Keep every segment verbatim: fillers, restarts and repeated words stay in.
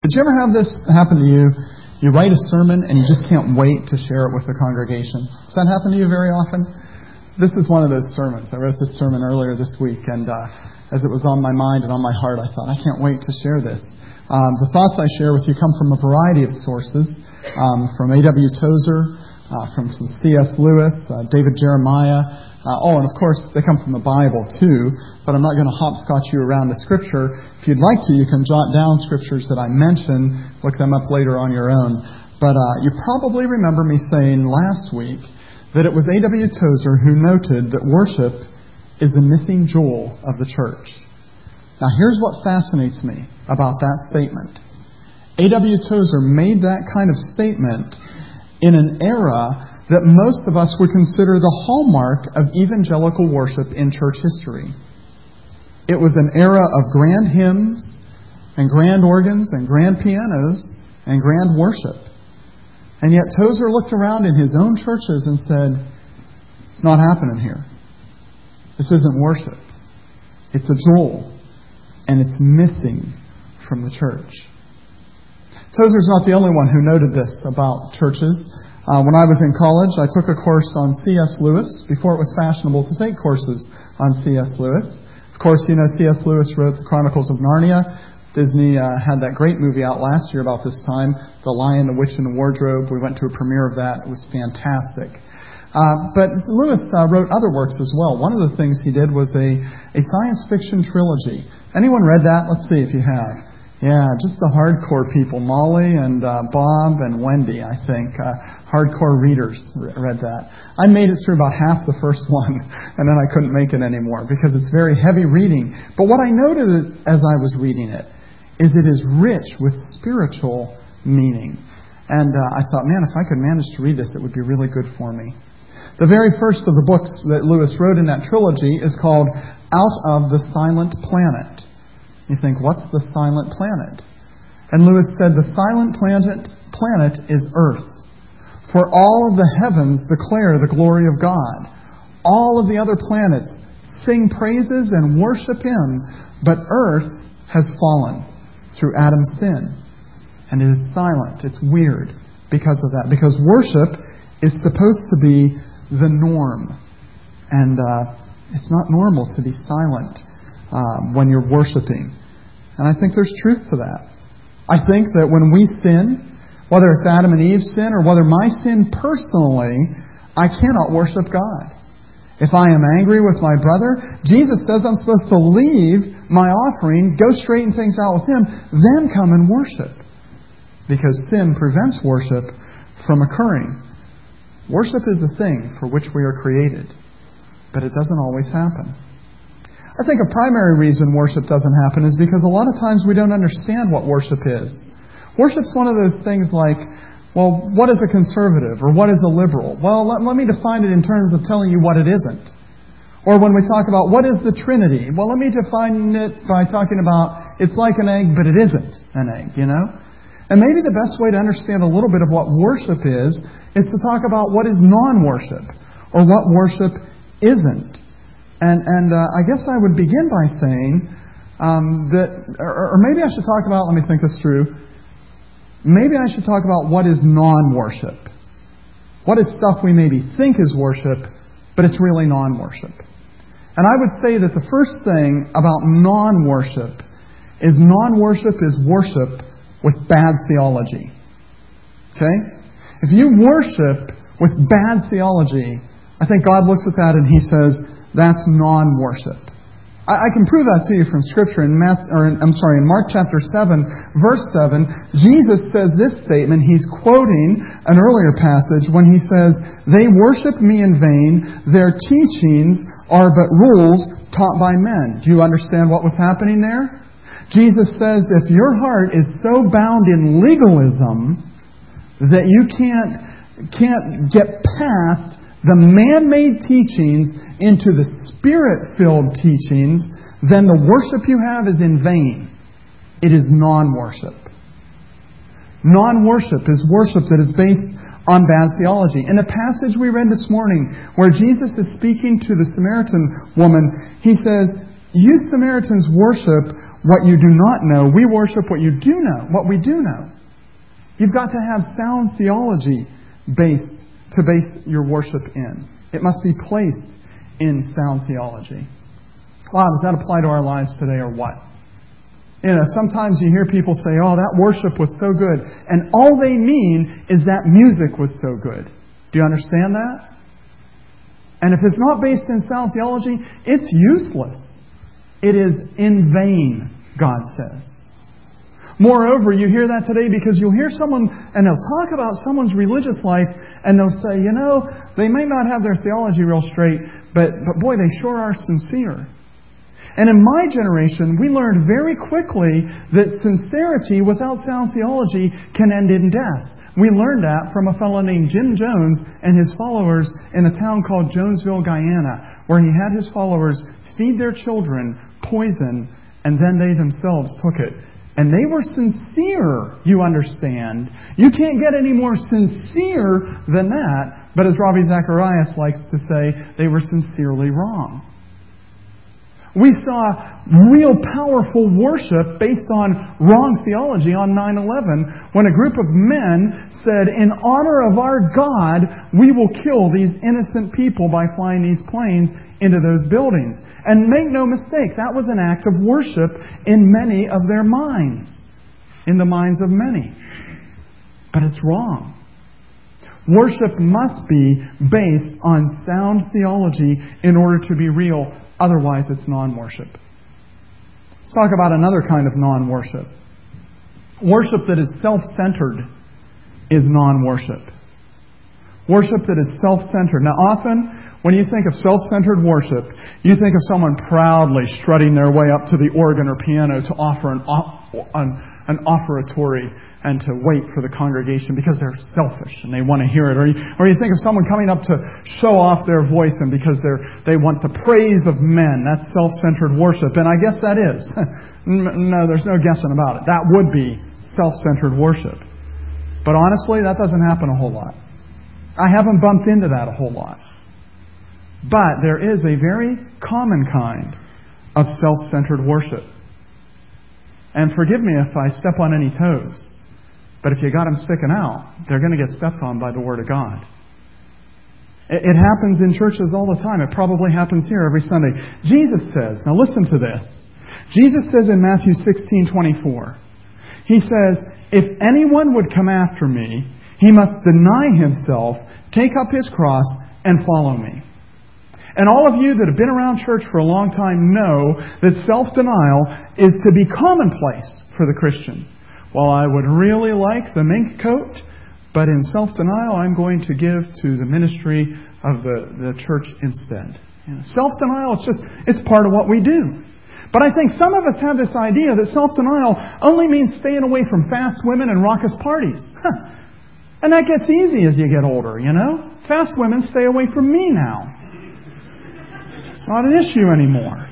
Did you ever have this happen to you? You write a sermon and you just can't wait to share it with the congregation. Does that happen to you very often? This is one of those sermons. I wrote this sermon earlier this week, and uh, as it was on my mind and on my heart, I thought, I can't wait to share this. Um, the thoughts I share with you come from a variety of sources, um, from A W Tozer, uh, from some C S Lewis, uh, David Jeremiah. Uh, oh, and of course, they come from the Bible, too, but I'm not going to hopscotch you around to Scripture. If you'd like to, you can jot down Scriptures that I mention, look them up later on your own. But uh, you probably remember me saying last week that it was A W Tozer who noted that worship is a missing jewel of the church. Now, here's what fascinates me about that statement. A W Tozer made that kind of statement in an era that most of us would consider the hallmark of evangelical worship in church history. It was an era of grand hymns and grand organs and grand pianos and grand worship. And yet Tozer looked around in his own churches and said, it's not happening here. This isn't worship. It's a jewel, and it's missing from the church. Tozer's not the only one who noted this about churches. Uh, when I was in college, I took a course on C S Lewis before it was fashionable to take courses on C S Lewis. Of course, you know C S Lewis wrote The Chronicles of Narnia. Disney uh, had that great movie out last year about this time, The Lion, the Witch, and the Wardrobe. We went to a premiere of that. It was fantastic. Uh, but Lewis uh, wrote other works as well. One of the things he did was a, a science fiction trilogy. Anyone read that? Let's see if you have. Yeah, just the hardcore people, Molly and uh, Bob and Wendy, I think. Uh, hardcore readers read that. I made it through about half the first one, and then I couldn't make it anymore because it's very heavy reading. But what I noted is, as I was reading it is it is rich with spiritual meaning. And uh, I thought, man, if I could manage to read this, it would be really good for me. The very first of the books that Lewis wrote in that trilogy is called Out of the Silent Planet. You think, what's the silent planet? And Lewis said, the silent planet, planet is Earth. For all of the heavens declare the glory of God. All of the other planets sing praises and worship Him, but Earth has fallen through Adam's sin. And it is silent. It's weird because of that. Because worship is supposed to be the norm. And uh, it's not normal to be silent Uh, when you're worshiping. And I think there's truth to that. I think that when we sin, whether it's Adam and Eve's sin or whether my sin personally, I cannot worship God. If I am angry with my brother, Jesus says I'm supposed to leave my offering, go straighten things out with Him, then come and worship. Because sin prevents worship from occurring. Worship is the thing for which we are created, but it doesn't always happen. I think a primary reason worship doesn't happen is because a lot of times we don't understand what worship is. Worship's one of those things like, well, what is a conservative or what is a liberal? Well, let, let me define it in terms of telling you what it isn't. Or when we talk about what is the Trinity? Well, let me define it by talking about it's like an egg, but it isn't an egg, you know? And maybe the best way to understand a little bit of what worship is, is to talk about what is non-worship or what worship isn't. And and uh, I guess I would begin by saying um, that, or, or maybe I should talk about, let me think this through, maybe I should talk about what is non-worship. What is stuff we maybe think is worship, but it's really non-worship. And I would say that the first thing about non-worship is non-worship is worship with bad theology. Okay? If you worship with bad theology, I think God looks at that and He says, that's non-worship. I, I can prove that to you from Scripture. In Matthew, or in, I'm sorry, in Mark chapter seven, verse seven, Jesus says this statement. He's quoting an earlier passage when He says, "They worship Me in vain. Their teachings are but rules taught by men." Do you understand what was happening there? Jesus says, if your heart is so bound in legalism that you can't can't get past the man-made teachings into the Spirit-filled teachings, then the worship you have is in vain. It is non-worship. Non-worship is worship that is based on bad theology. In a passage we read this morning where Jesus is speaking to the Samaritan woman, He says, you Samaritans worship what you do not know. We worship what you do know, what we do know. You've got to have sound theology based to base your worship in. It must be placed in sound theology. Wow, does that apply to our lives today or what? You know, sometimes you hear people say, oh, that worship was so good. And all they mean is that music was so good. Do you understand that? And if it's not based in sound theology, it's useless. It is in vain, God says. Moreover, you hear that today because you'll hear someone, and they'll talk about someone's religious life, and they'll say, you know, they may not have their theology real straight, but, but boy, they sure are sincere. And in my generation, we learned very quickly that sincerity without sound theology can end in death. We learned that from a fellow named Jim Jones and his followers in a town called Jonesville, Guyana, where he had his followers feed their children poison, and then they themselves took it. And they were sincere, you understand. You can't get any more sincere than that. But as Ravi Zacharias likes to say, they were sincerely wrong. We saw real powerful worship based on wrong theology on nine eleven when a group of men said, in honor of our God, we will kill these innocent people by flying these planes into those buildings. And make no mistake, that was an act of worship in many of their minds, in the minds of many. But it's wrong. Worship must be based on sound theology in order to be real. Otherwise, it's non-worship. Let's talk about another kind of non-worship. Worship that is self-centered is non-worship. Worship that is self-centered. Now, often, when you think of self-centered worship, you think of someone proudly strutting their way up to the organ or piano to offer an, an, an offertory and to wait for the congregation because they're selfish and they want to hear it. Or you, or you think of someone coming up to show off their voice and because they're they want the praise of men. That's self-centered worship. And I guess that is. No, there's no guessing about it. That would be self-centered worship. But honestly, that doesn't happen a whole lot. I haven't bumped into that a whole lot. But there is a very common kind of self-centered worship. And forgive me if I step on any toes. But if you got them sticking out, they're going to get stepped on by the Word of God. It happens in churches all the time. It probably happens here every Sunday. Jesus says, now listen to this. Jesus says in Matthew sixteen twenty-four, He says, if anyone would come after me, he must deny himself, take up his cross, and follow me. And all of you that have been around church for a long time know that self-denial is to be commonplace for the Christian. Well, I would really like the mink coat, but in self-denial I'm going to give to the ministry of the, the church instead. You know, self-denial, it's just, it's part of what we do. But I think some of us have this idea that self-denial only means staying away from fast women and raucous parties. Huh. And that gets easy as you get older, you know. Fast women stay away from me now. It's not an issue anymore.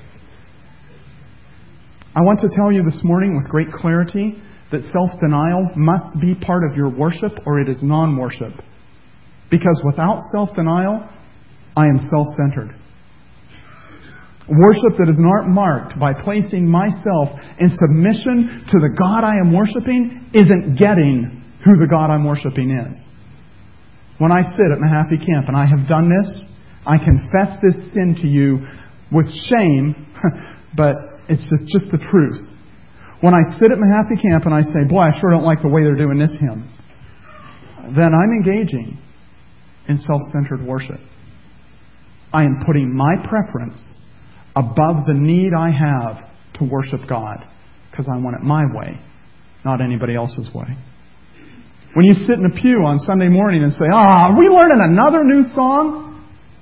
I want to tell you this morning with great clarity that self-denial must be part of your worship or it is non-worship. Because without self-denial, I am self-centered. Worship that is not marked by placing myself in submission to the God I am worshiping isn't getting who the God I'm worshiping is. When I sit at Mahaffey Camp, and I have done this, I confess this sin to you with shame, but it's just, just the truth. When I sit at Mahaffey Camp and I say, boy, I sure don't like the way they're doing this hymn, then I'm engaging in self-centered worship. I am putting my preference above the need I have to worship God because I want it my way, not anybody else's way. When you sit in a pew on Sunday morning and say, ah, are we learning another new song?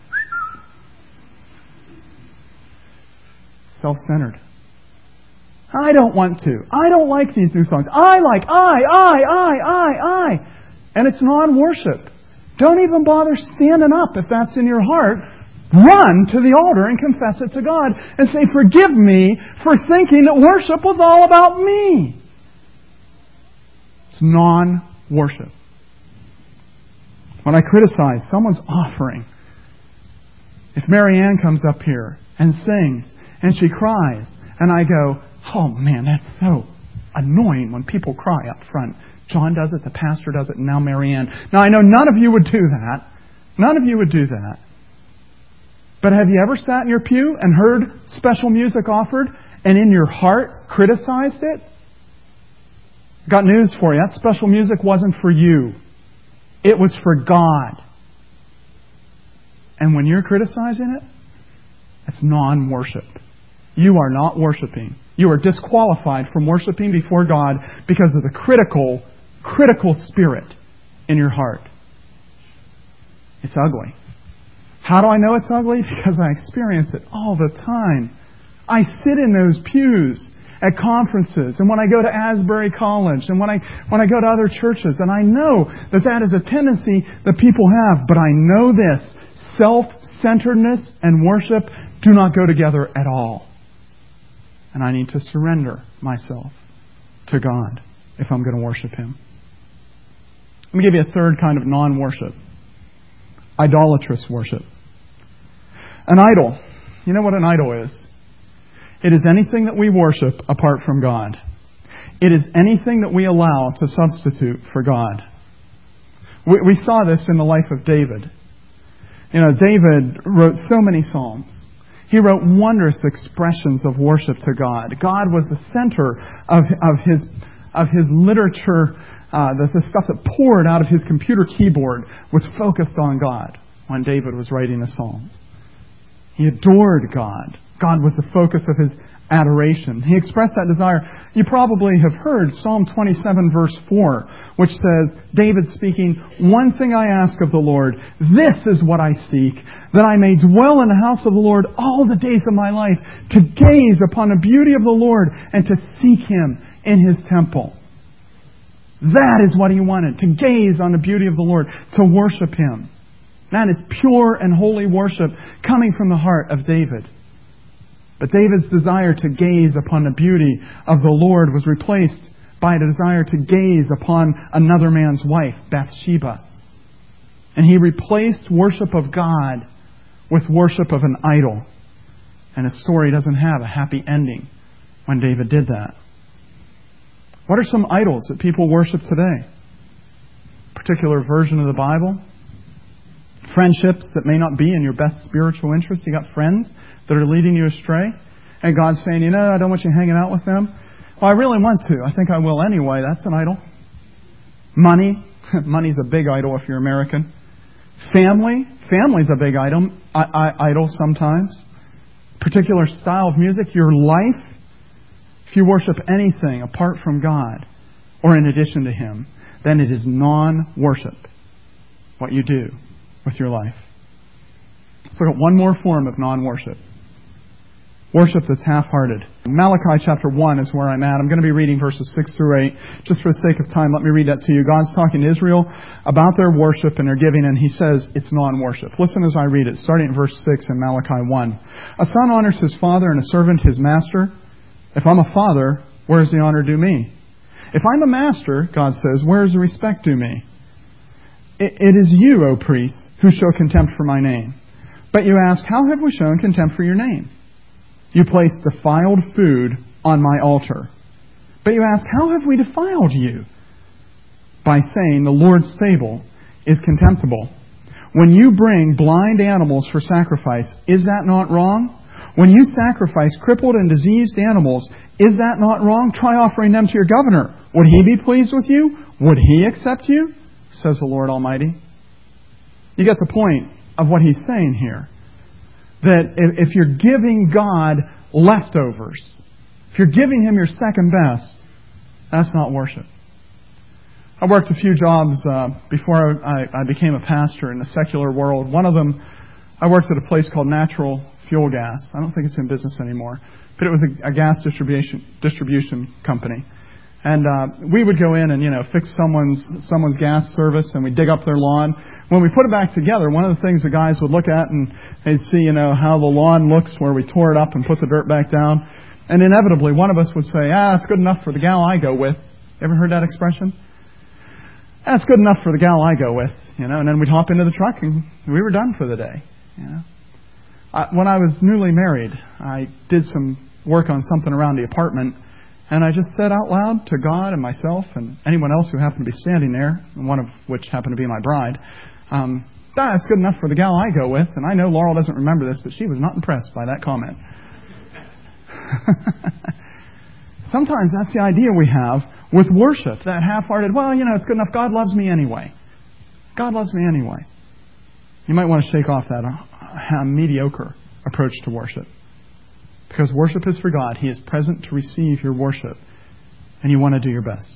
Self-centered. I don't want to. I don't like these new songs. I like I, I, I, I, I. And it's non-worship. Don't even bother standing up if that's in your heart. Run to the altar and confess it to God and say, forgive me for thinking that worship was all about me. It's non-worship. When I criticize someone's offering, if Mary Ann comes up here and sings and she cries and I go, Oh man, that's so annoying when people cry up front. John does it, the pastor does it, and now Marianne. Now I know none of you would do that. None of you would do that. But have you ever sat in your pew and heard special music offered and in your heart criticized it? Got news for you. That special music wasn't for you. It was for God. And when you're criticizing it, it's non-worship. You are not worshiping. You are disqualified from worshiping before God because of the critical, critical spirit in your heart. It's ugly. How do I know it's ugly? Because I experience it all the time. I sit in those pews at conferences and when I go to Asbury College and when I when I go to other churches, and I know that that is a tendency that people have, but I know this: self-centeredness and worship do not go together at all. And I need to surrender myself to God if I'm going to worship Him. Let me give you a third kind of non-worship. Idolatrous worship. An idol. You know what an idol is? It is anything that we worship apart from God. It is anything that we allow to substitute for God. We, we saw this in the life of David. You know, David wrote so many psalms. He wrote wondrous expressions of worship to God. God was the center of, of his of his literature. Uh, the, the stuff that poured out of his computer keyboard was focused on God when David was writing the Psalms. He adored God. God was the focus of his adoration. He expressed that desire. You probably have heard Psalm twenty-seven verse four, which says, David speaking, "One thing I ask of the Lord, this is what I seek, that I may dwell in the house of the Lord all the days of my life, to gaze upon the beauty of the Lord and to seek Him in His temple." That is what he wanted, to gaze on the beauty of the Lord, to worship Him. That is pure and holy worship coming from the heart of David. But David's desire to gaze upon the beauty of the Lord was replaced by a desire to gaze upon another man's wife, Bathsheba. And he replaced worship of God with worship of an idol. And his story doesn't have a happy ending when David did that. What are some idols that people worship today? A particular version of the Bible? Friendships that may not be in your best spiritual interest. You got friends that are leading you astray, and God's saying, you know, I don't want you hanging out with them. Well, I really want to. I think I will anyway. That's an idol. Money. Money's a big idol if you're American. Family. Family's a big item. I, I, idol sometimes. Particular style of music. Your life. If you worship anything apart from God or in addition to Him, then it is non-worship, what you do with your life. Let's look at one more form of non-worship. Worship that's half-hearted. Malachi chapter one is where I'm at. I'm going to be reading verses six through eight. Just for the sake of time, let me read that to you. God's talking to Israel about their worship and their giving, and He says it's non-worship. Listen as I read it, starting at verse six in Malachi one. A son honors his father and a servant his master. If I'm a father, where is the honor due me? If I'm a master, God says, where is the respect due me? It, it is you, O priests, who show contempt for my name. But you ask, how have we shown contempt for your name? You place defiled food on my altar. But you ask, how have we defiled you? By saying the Lord's table is contemptible. When you bring blind animals for sacrifice, is that not wrong? When you sacrifice crippled and diseased animals, is that not wrong? Try offering them to your governor. Would he be pleased with you? Would he accept you? Says the Lord Almighty. You get the point of what he's saying here. That if you're giving God leftovers, if you're giving Him your second best, that's not worship. I worked a few jobs uh, before I, I became a pastor in the secular world. One of them, I worked at a place called Natural Fuel Gas. I don't think it's in business anymore. But it was a, a gas distribution distribution company. And uh, we would go in and, you know, fix someone's someone's gas service, and we'd dig up their lawn. When we put it back together, one of the things the guys would look at, and they'd see, you know, how the lawn looks where we tore it up and put the dirt back down. And inevitably, one of us would say, ah, it's good enough for the gal I go with. Ever heard that expression? That's good enough for the gal I go with, you know. And then we'd hop into the truck, and we were done for the day, you know. I, when I was newly married, I did some work on something around the apartment, and I just said out loud to God and myself and anyone else who happened to be standing there, one of which happened to be my bride, um, that's good enough for the gal I go with. And I know Laurel doesn't remember this, but she was not impressed by that comment. Sometimes that's the idea we have with worship, that half-hearted, well, you know, it's good enough. God loves me anyway. God loves me anyway. You might want to shake off that uh, mediocre approach to worship. Because worship is for God. He is present to receive your worship. And you want to do your best.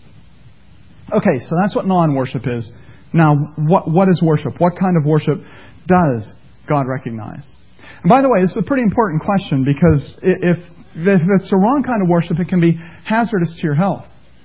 Okay, so that's what non-worship is. Now, what what is worship? What kind of worship does God recognize? And by the way, this is a pretty important question, because if, if it's the wrong kind of worship, it can be hazardous to your health.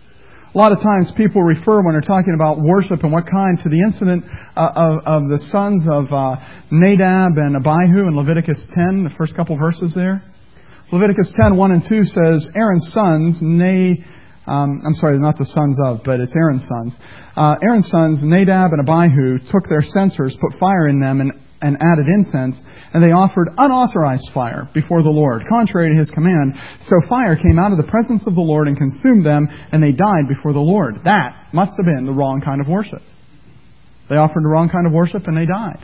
A lot of times people refer, when they're talking about worship and what kind, to the incident uh, of, of the sons of uh, Nadab and Abihu in Leviticus ten, the first couple verses there. Leviticus ten, one and two says, Aaron's sons, Na, um, I'm sorry, not the sons of, but it's Aaron's sons. Uh, Aaron's sons, Nadab and Abihu, took their censers, put fire in them, and, and added incense, and they offered unauthorized fire before the Lord, contrary to His command. So fire came out of the presence of the Lord and consumed them, and they died before the Lord. That must have been the wrong kind of worship. They offered the wrong kind of worship, and they died.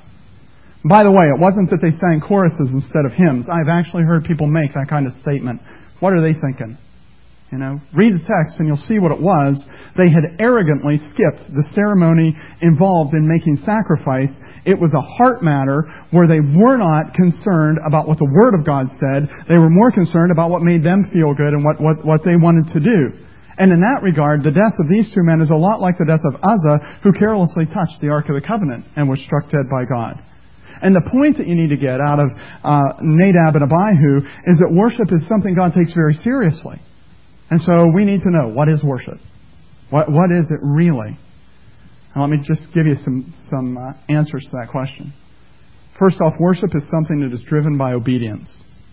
By the way, it wasn't that they sang choruses instead of hymns. I've actually heard people make that kind of statement. What are they thinking? You know, read the text and you'll see what it was. They had arrogantly skipped the ceremony involved in making sacrifice. It was a heart matter where they were not concerned about what the Word of God said. They were more concerned about what made them feel good and what, what, what they wanted to do. And in that regard, the death of these two men is a lot like the death of Uzzah, who carelessly touched the Ark of the Covenant and was struck dead by God. And the point that you need to get out of uh, Nadab and Abihu is that worship is something God takes very seriously. And so we need to know, what is worship? What What is it really? And let me just give you some, some uh, answers to that question. First off, worship is something that is driven by obedience.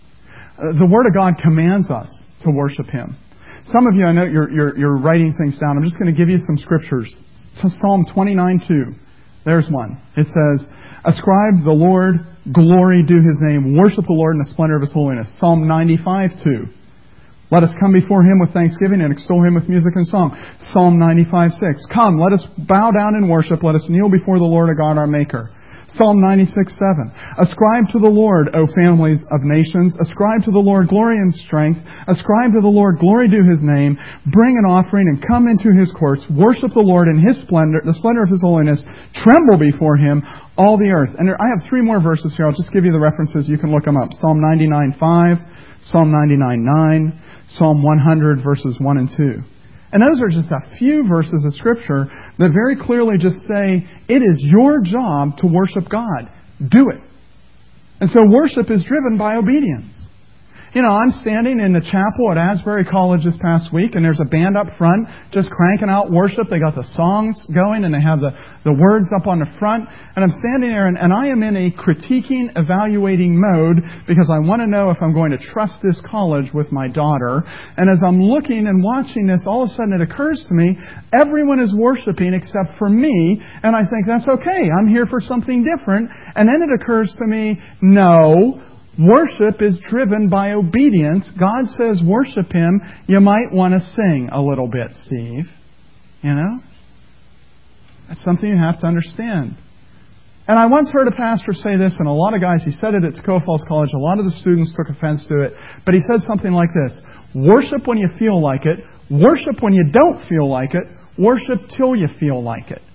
Uh, the Word of God commands us to worship Him. Some of you, I know you're, you're, you're writing things down. I'm just going to give you some scriptures. Psalm twenty-nine two. There's one. It says, ascribe the Lord glory, due His name. Worship the Lord in the splendor of His holiness. Psalm ninety-five two. Let us come before Him with thanksgiving and extol Him with music and song. Psalm ninety-five six. Come, let us bow down and worship. Let us kneel before the Lord our God, our Maker. Psalm ninety-six seven. Ascribe to the Lord, O families of nations. Ascribe to the Lord glory and strength. Ascribe to the Lord glory due His name. Bring an offering and come into His courts. Worship the Lord in His splendor, the splendor of His holiness. Tremble before Him, all the earth. And I have three more verses here. I'll just give you the references. You can look them up. Psalm ninety-nine five, Psalm ninety-nine nine, Psalm one hundred verses one and two. And those are just a few verses of Scripture that very clearly just say, it is your job to worship God. Do it. And so worship is driven by obedience. You know, I'm standing in the chapel at Asbury College this past week, and there's a band up front just cranking out worship. They got the songs going, and they have the, the words up on the front. And I'm standing there, and, and I am in a critiquing, evaluating mode, because I want to know if I'm going to trust this college with my daughter. And as I'm looking and watching this, all of a sudden it occurs to me, everyone is worshiping except for me. And I think, that's okay. I'm here for something different. And then it occurs to me, no, worship is driven by obedience. God says worship Him. You might want to sing a little bit, Steve. You know? That's something you have to understand. And I once heard a pastor say this, and a lot of guys, he said it at Toccoa Falls College, a lot of the students took offense to it, but he said something like this: worship when you feel like it, worship when you don't feel like it, worship till you feel like it.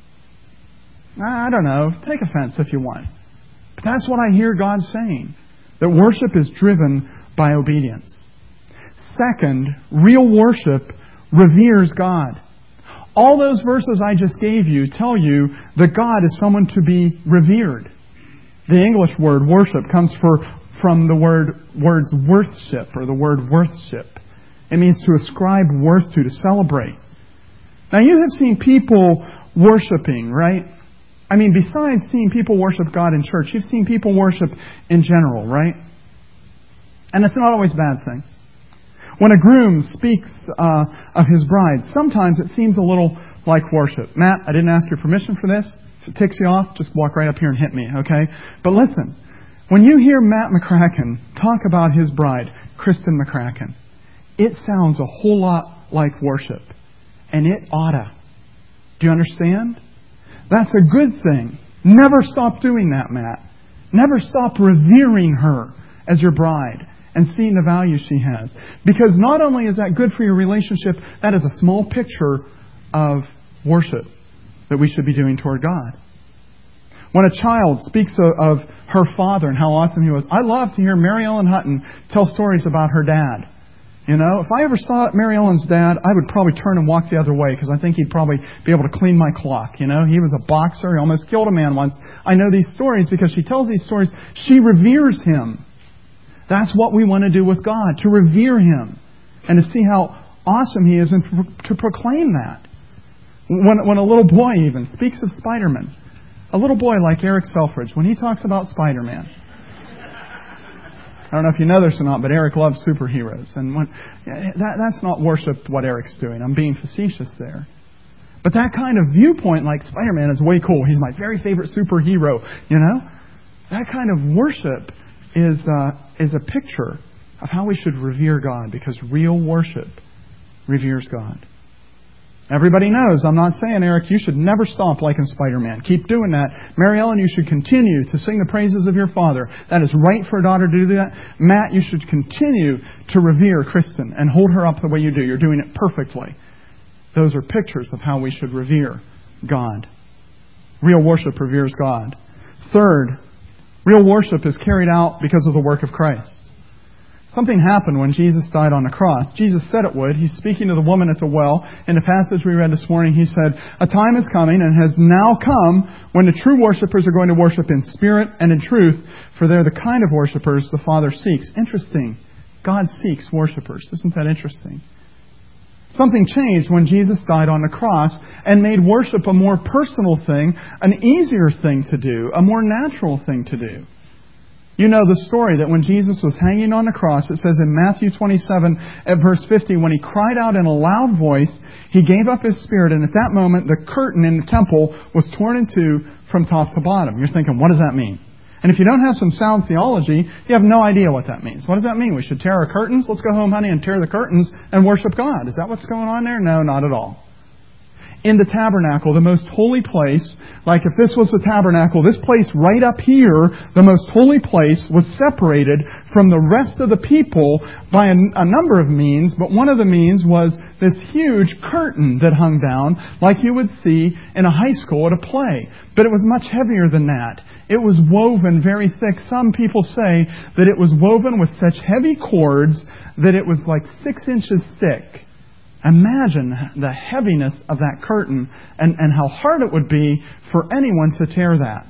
I don't know, take offense if you want. But that's what I hear God saying. That worship is driven by obedience. Second, real worship reveres God. All those verses I just gave you tell you that God is someone to be revered. The English word worship comes for, from the word words worthship, or the word worthship. It means to ascribe worth to, to celebrate. Now you have seen people worshiping, right? I mean, besides seeing people worship God in church, you've seen people worship in general, right? And it's not always a bad thing. When a groom speaks uh, of his bride, sometimes it seems a little like worship. Matt, I didn't ask your permission for this. If it ticks you off, just walk right up here and hit me, okay? But listen, when you hear Matt McCracken talk about his bride, Kristen McCracken, it sounds a whole lot like worship. And it oughta. Do you understand? That's a good thing. Never stop doing that, Matt. Never stop revering her as your bride and seeing the value she has. Because not only is that good for your relationship, that is a small picture of worship that we should be doing toward God. When a child speaks of, of her father and how awesome he was, I love to hear Mary Ellen Hutton tell stories about her dad. You know, if I ever saw Mary Ellen's dad, I would probably turn and walk the other way because I think he'd probably be able to clean my clock. You know, he was a boxer. He almost killed a man once. I know these stories because she tells these stories. She reveres him. That's what we want to do with God, to revere Him and to see how awesome He is and to proclaim that. When, when a little boy even speaks of Spider-Man, a little boy like Eric Selfridge, when he talks about Spider-Man, I don't know if you know this or not, but Eric loves superheroes. And when, that, that's not worship what Eric's doing. I'm being facetious there. But that kind of viewpoint, like Spider-Man is way cool. He's my very favorite superhero, you know? That kind of worship is uh, is a picture of how we should revere God, because real worship reveres God. Everybody knows, I'm not saying, Eric, you should never stop liking Spider-Man. Keep doing that. Mary Ellen, you should continue to sing the praises of your father. That is right for a daughter to do that. Matt, you should continue to revere Kristen and hold her up the way you do. You're doing it perfectly. Those are pictures of how we should revere God. Real worship reveres God. Third, real worship is carried out because of the work of Christ. Something happened when Jesus died on the cross. Jesus said it would. He's speaking to the woman at the well. In the passage we read this morning, He said, "A time is coming and has now come when the true worshipers are going to worship in spirit and in truth, for they're the kind of worshipers the Father seeks." Interesting. God seeks worshipers. Isn't that interesting? Something changed when Jesus died on the cross and made worship a more personal thing, an easier thing to do, a more natural thing to do. You know the story that when Jesus was hanging on the cross, it says in Matthew twenty-seven at verse fifty, when He cried out in a loud voice, He gave up His spirit, and at that moment the curtain in the temple was torn in two from top to bottom. You're thinking, what does that mean? And if you don't have some sound theology, you have no idea what that means. What does that mean? We should tear our curtains? Let's go home, honey, and tear the curtains and worship God. Is that what's going on there? No, not at all. In the tabernacle, the most holy place, like if this was the tabernacle, this place right up here, the most holy place, was separated from the rest of the people by a, a number of means, but one of the means was this huge curtain that hung down like you would see in a high school at a play. But it was much heavier than that. It was woven very thick. Some people say that it was woven with such heavy cords that it was like six inches thick. Imagine the heaviness of that curtain and, and how hard it would be for anyone to tear that.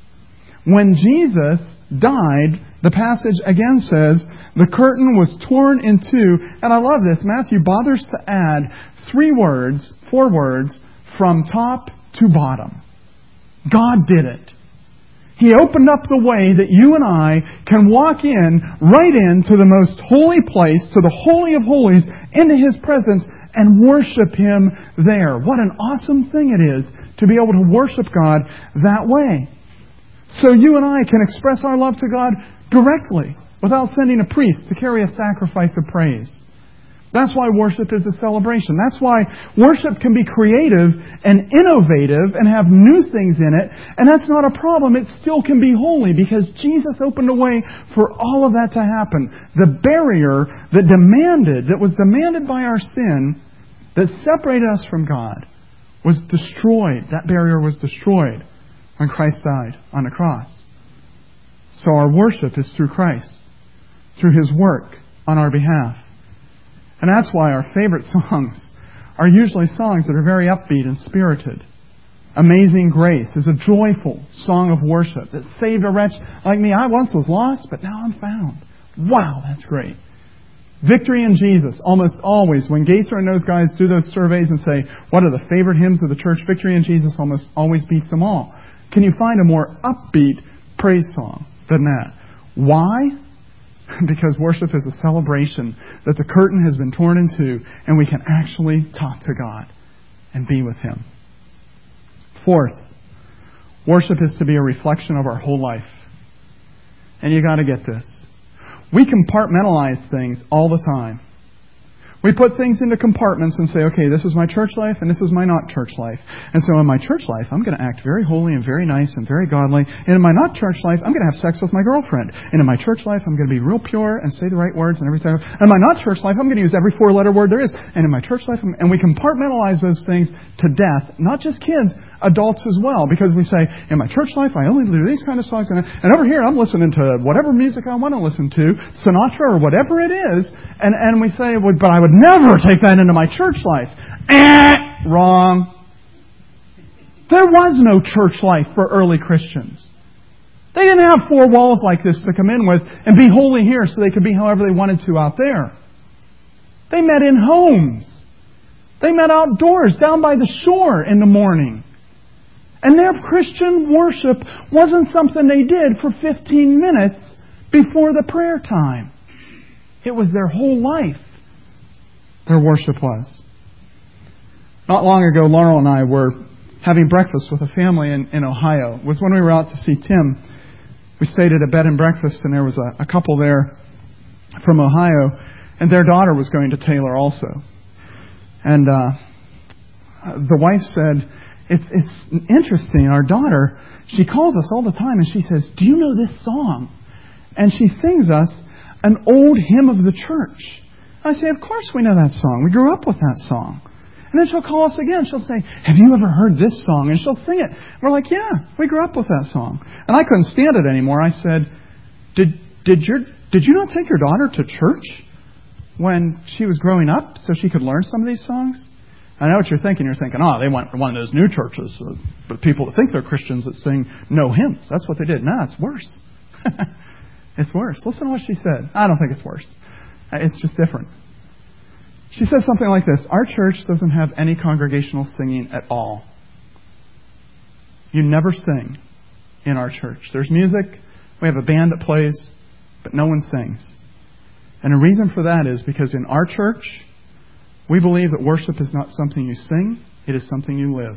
When Jesus died, the passage again says, the curtain was torn in two. And I love this. Matthew bothers to add three words, four words, from top to bottom. God did it. He opened up the way that you and I can walk in, right into the most holy place, to the Holy of Holies, into His presence, and worship Him there. What an awesome thing it is to be able to worship God that way. So you and I can express our love to God directly, without sending a priest to carry a sacrifice of praise. That's why worship is a celebration. That's why worship can be creative and innovative and have new things in it. And that's not a problem. It still can be holy because Jesus opened a way for all of that to happen. The barrier that demanded, that was demanded by our sin, that separated us from God, was destroyed. That barrier was destroyed when Christ died on the cross. So our worship is through Christ, through His work on our behalf. And that's why our favorite songs are usually songs that are very upbeat and spirited. Amazing Grace is a joyful song of worship that saved a wretch like me. I once was lost, but now I'm found. Wow, that's great. Victory in Jesus, almost always. When Gaither and those guys do those surveys and say, what are the favorite hymns of the church? Victory in Jesus almost always beats them all. Can you find a more upbeat praise song than that? Why? Because worship is a celebration that the curtain has been torn in two and we can actually talk to God and be with Him. Fourth, worship is to be a reflection of our whole life. And you got to get this. We compartmentalize things all the time. We put things into compartments and say, okay, this is my church life and this is my not church life. And so in my church life, I'm going to act very holy and very nice and very godly. And in my not church life, I'm going to have sex with my girlfriend. And in my church life, I'm going to be real pure and say the right words and everything. And in my not church life, I'm going to use every four-letter word there is. And in my church life, I'm, and we compartmentalize those things to death, not just kids, adults as well, because we say, in my church life, I only do these kind of songs, and, and over here, I'm listening to whatever music I want to listen to, Sinatra or whatever it is, and, and we say, well, but I would never take that into my church life. Eh, wrong. There was no church life for early Christians. They didn't have four walls like this to come in with and be holy here so they could be however they wanted to out there. They met in homes. They met outdoors, down by the shore in the morning. And their Christian worship wasn't something they did for fifteen minutes before the prayer time. It was their whole life, their worship was. Not long ago, Laurel and I were having breakfast with a family in, in Ohio. It was when we were out to see Tim. We stayed at a bed and breakfast, and there was a, a couple there from Ohio, and their daughter was going to Taylor also. And uh, the wife said, It's, it's interesting. Our daughter, she calls us all the time and she says, do you know this song? And she sings us an old hymn of the church. I say, of course we know that song. We grew up with that song. And then she'll call us again. She'll say, have you ever heard this song? And she'll sing it. We're like, yeah, we grew up with that song. And I couldn't stand it anymore. I said, did, did, your, did you not take your daughter to church when she was growing up so she could learn some of these songs? I know what you're thinking. You're thinking, oh, they went to one of those new churches, uh, but people that think they're Christians that sing no hymns. That's what they did. No, it's worse. It's worse. Listen to what she said. I don't think it's worse. It's just different. She said something like this. Our church doesn't have any congregational singing at all. You never sing in our church. There's music. We have a band that plays, but no one sings. And the reason for that is because in our church, we believe that worship is not something you sing, it is something you live.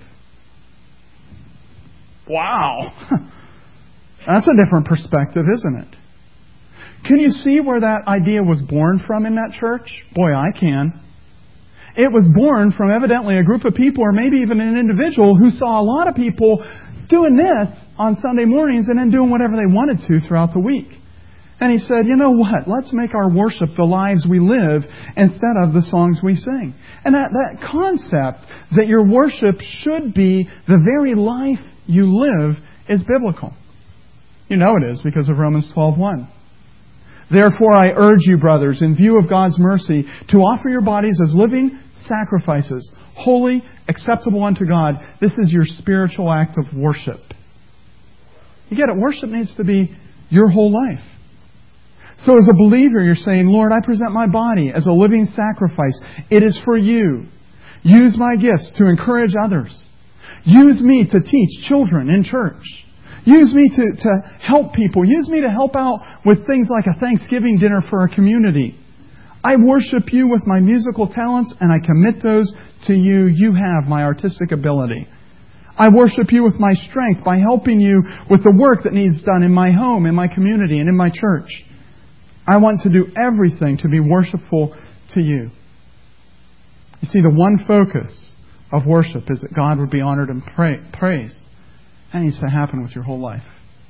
Wow! That's a different perspective, isn't it? Can you see where that idea was born from in that church? Boy, I can. It was born from evidently a group of people, or maybe even an individual, who saw a lot of people doing this on Sunday mornings and then doing whatever they wanted to throughout the week. And he said, you know what? Let's make our worship the lives we live instead of the songs we sing. And that, that concept that your worship should be the very life you live is biblical. You know it is because of Romans twelve one. Therefore I urge you, brothers, in view of God's mercy, to offer your bodies as living sacrifices, holy, acceptable unto God. This is your spiritual act of worship. You get it? Worship needs to be your whole life. So as a believer, you're saying, Lord, I present my body as a living sacrifice. It is for you. Use my gifts to encourage others. Use me to teach children in church. Use me to, to help people. Use me to help out with things like a Thanksgiving dinner for our community. I worship you with my musical talents, and I commit those to you. You have my artistic ability. I worship you with my strength by helping you with the work that needs done in my home, in my community, and in my church. I want to do everything to be worshipful to you. You see, the one focus of worship is that God would be honored and pra- praised. That needs to happen with your whole life.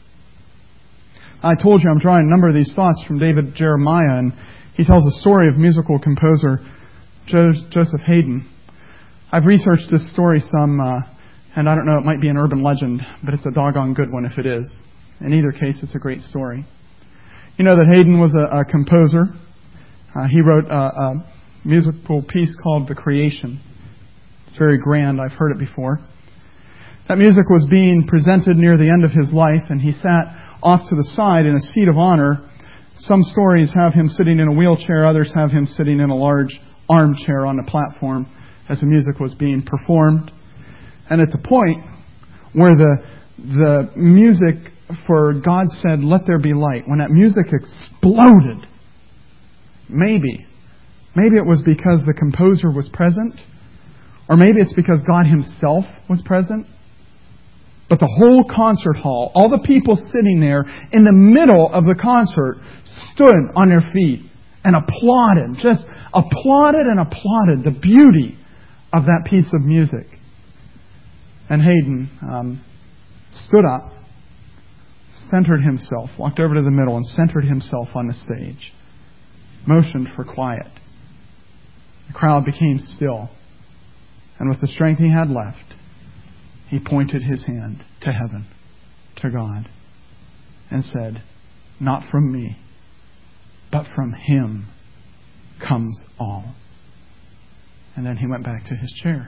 I told you I'm drawing a number of these thoughts from David Jeremiah, and he tells a story of musical composer jo- Joseph Haydn. I've researched this story some, uh, and I don't know, it might be an urban legend, but it's a doggone good one if it is. In either case, it's a great story. You know that Haydn was a, a composer. Uh, he wrote a, a musical piece called The Creation. It's very grand. I've heard it before. That music was being presented near the end of his life, and he sat off to the side in a seat of honor. Some stories have him sitting in a wheelchair. Others have him sitting in a large armchair on the platform as the music was being performed. And at the point where the the music for God said, let there be light, when that music exploded, maybe, maybe it was because the composer was present, or maybe it's because God Himself was present. But the whole concert hall, all the people sitting there in the middle of the concert, stood on their feet and applauded, just applauded and applauded the beauty of that piece of music. And Haydn um, stood up, centered himself, walked over to the middle and centered himself on the stage, motioned for quiet. The crowd became still, and with the strength he had left, he pointed his hand to heaven, to God, and said, "Not from me, but from Him comes all." And then he went back to his chair.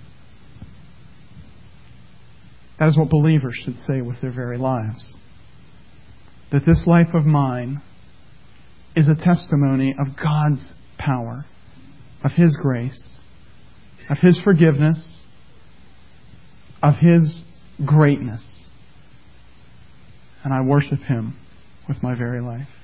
That is what believers should say with their very lives. That this life of mine is a testimony of God's power, of His grace, of His forgiveness, of His greatness. And I worship Him with my very life.